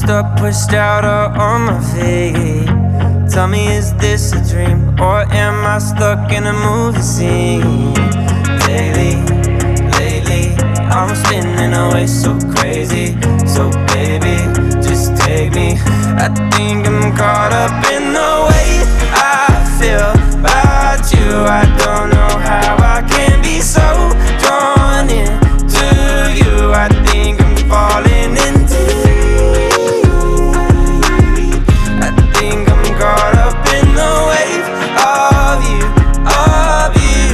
Washed up, pushed out, or on my feet. Tell me, is this a dream, or am I stuck in a movie scene? Daily, lately, I'm spinning away so crazy. So baby, just take me. I think I'm caught up in the way I feel about you. I don't know how I can be so drawn into you. I think I'm falling into you. I think I'm caught up in the wave of you, of you.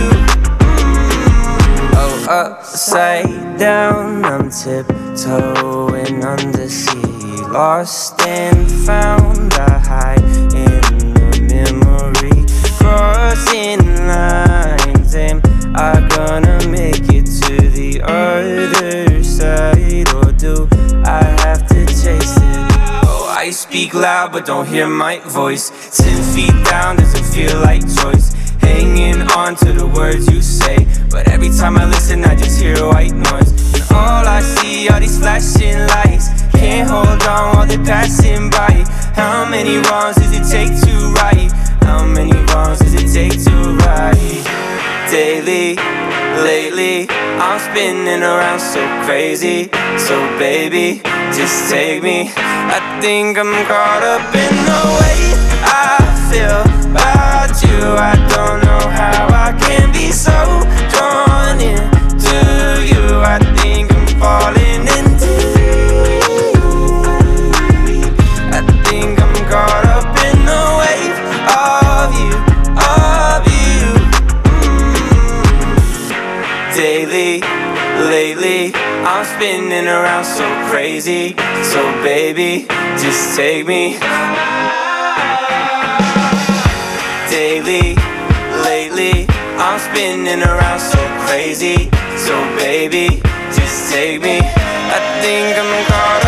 Oh, upside down, I'm tiptoeing undersea. Lost and found, I hide in the memory. Crossing lines, am I gonna make it to the other side, or do I have to chase it? Oh, I speak loud but don't hear my voice. 10 feet down, doesn't feel like choice. Hanging on to the words you say, but every time I listen I just hear white noise. And all I see are these flashing lights. Can't hold on while they're passing by. How many wrongs does it take to right? How many wrongs does it take to right? Daily, lately, I'm spinning around so crazy. So baby, just take me. I think I'm caught up in the way I feel about you. I don't know how I can be so drawn into you. I think I'm falling into you. I think I'm caught up in the wave of you, of you. Daily, lately, I'm spinning around so crazy. So baby, just take me. Daily, lately, I'm spinning around so crazy. So baby, just take me. I think I'm caught up